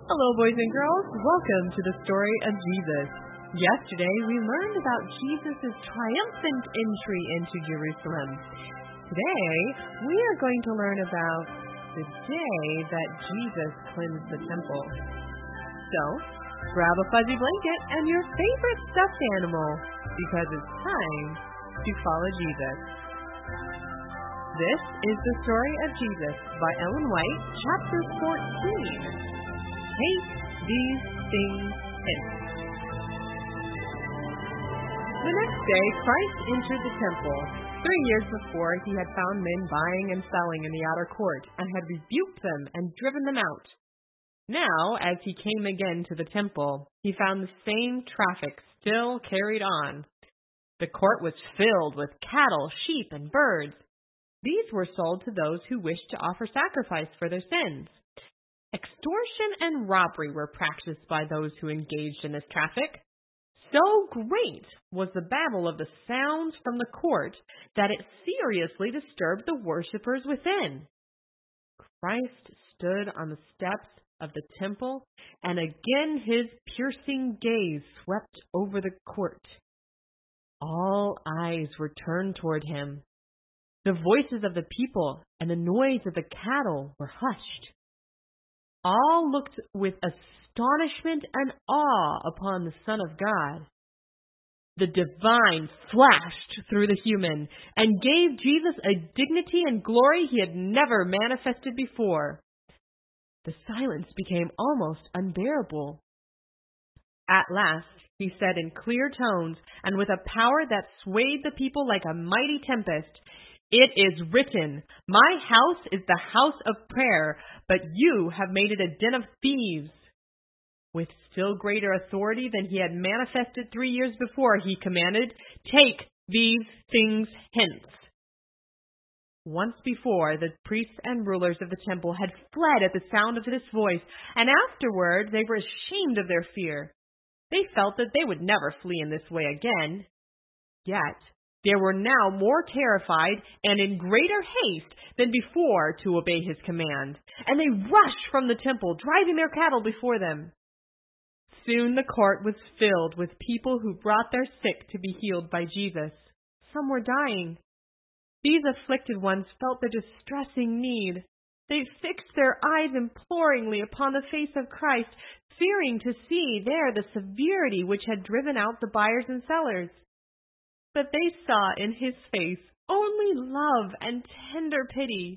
Hello, boys and girls. Welcome to the story of Jesus. Yesterday, we learned about Jesus' triumphant entry into Jerusalem. Today, we are going to learn about the day that Jesus cleansed the temple. So, grab a fuzzy blanket and your favorite stuffed animal, because it's time to follow Jesus. This is the story of Jesus by Ellen White, chapter 14. Take these things hence. The next day, Christ entered the temple. 3 years before, he had found men buying and selling in the outer court, and had rebuked them and driven them out. Now, as he came again to the temple, he found the same traffic still carried on. The court was filled with cattle, sheep, and birds. These were sold to those who wished to offer sacrifice for their sins. Extortion and robbery were practiced by those who engaged in this traffic. So great was the babble of the sounds from the court that it seriously disturbed the worshippers within. Christ stood on the steps of the temple, and again his piercing gaze swept over the court. All eyes were turned toward him. The voices of the people and the noise of the cattle were hushed. All looked with astonishment and awe upon the Son of God. The divine flashed through the human and gave Jesus a dignity and glory he had never manifested before. The silence became almost unbearable. At last, he said in clear tones and with a power that swayed the people like a mighty tempest, "It is written, my house is the house of prayer, but you have made it a den of thieves." With still greater authority than he had manifested 3 years before, he commanded, "Take these things hence." Once before, the priests and rulers of the temple had fled at the sound of this voice, and afterward they were ashamed of their fear. They felt that they would never flee in this way again. Yet, they were now more terrified and in greater haste than before to obey his command, and they rushed from the temple, driving their cattle before them. Soon the court was filled with people who brought their sick to be healed by Jesus. Some were dying. These afflicted ones felt their distressing need. They fixed their eyes imploringly upon the face of Christ, fearing to see there the severity which had driven out the buyers and sellers. But they saw in his face only love and tender pity.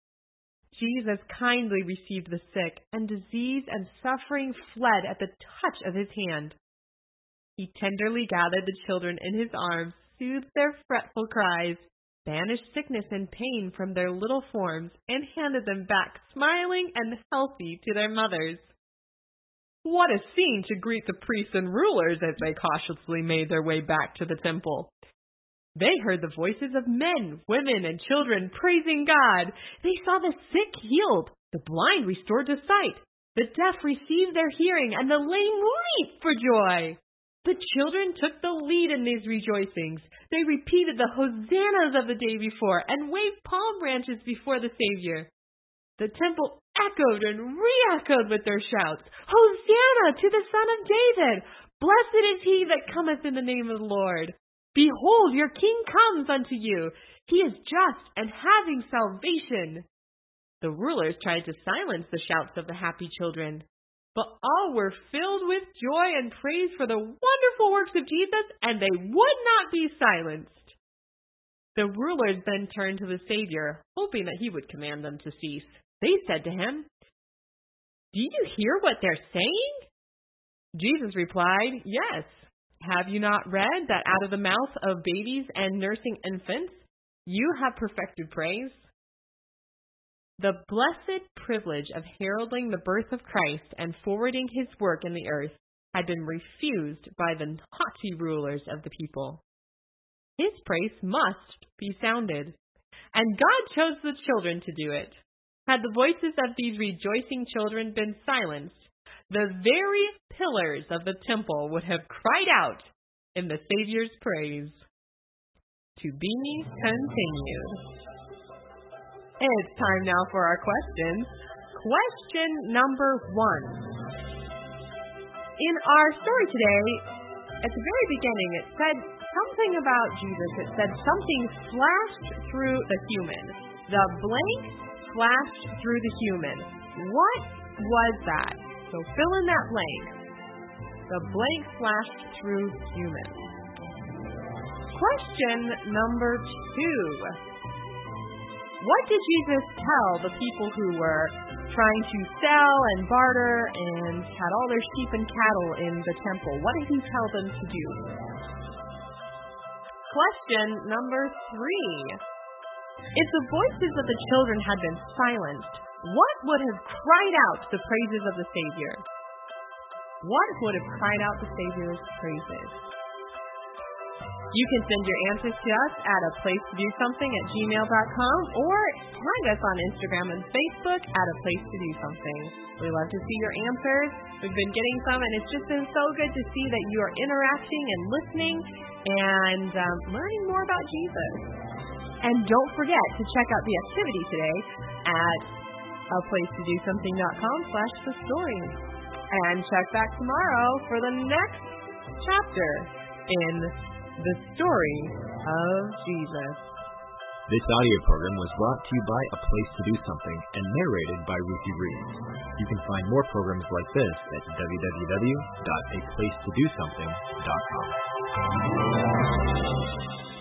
Jesus kindly received the sick, and disease and suffering fled at the touch of his hand. He tenderly gathered the children in his arms, soothed their fretful cries, banished sickness and pain from their little forms, and handed them back smiling and healthy to their mothers. What a scene to greet the priests and rulers as they cautiously made their way back to the temple. They heard the voices of men, women, and children praising God. They saw the sick healed, the blind restored to sight, the deaf received their hearing, and the lame leaped for joy. The children took the lead in these rejoicings. They repeated the hosannas of the day before and waved palm branches before the Savior. The temple echoed and re-echoed with their shouts, "Hosanna to the Son of David! Blessed is he that cometh in the name of the Lord! Behold, your King comes unto you. He is just and having salvation." The rulers tried to silence the shouts of the happy children, but all were filled with joy and praise for the wonderful works of Jesus, and they would not be silenced. The rulers then turned to the Savior, hoping that he would command them to cease. They said to him, "Do you hear what they're saying?" Jesus replied, "Yes. Have you not read that out of the mouth of babies and nursing infants, you have perfected praise?" The blessed privilege of heralding the birth of Christ and forwarding his work in the earth had been refused by the haughty rulers of the people. His praise must be sounded, and God chose the children to do it. Had the voices of these rejoicing children been silenced, the very pillars of the temple would have cried out in the Savior's praise. To be continued. It's time now for our questions. Question number 1. in our story today, at the very beginning, it said something about Jesus. It said something flashed through the human. The blank flashed through the human. What was that? So fill in that blank. The blank flashed through human. Question number 2. What did Jesus tell the people who were trying to sell and barter and had all their sheep and cattle in the temple? What did he tell them to do? Question number 3. If the voices of the children had been silenced, what would have cried out the praises of the Savior? What would have cried out the Savior's praises? You can send your answers to us at aplacetodosomething@gmail.com or tag us on Instagram and Facebook at aplacetodosomething. We love to see your answers. We've been getting some, and it's just been so good to see that you are interacting and listening and learning more about Jesus. And don't forget to check out the activity today at aplacetodosomething.com/thestory. And check back tomorrow for the next chapter in the story of Jesus. This audio program was brought to you by A Place to Do Something and narrated by Ruthie Reed. You can find more programs like this at www.aplacetodosomething.com.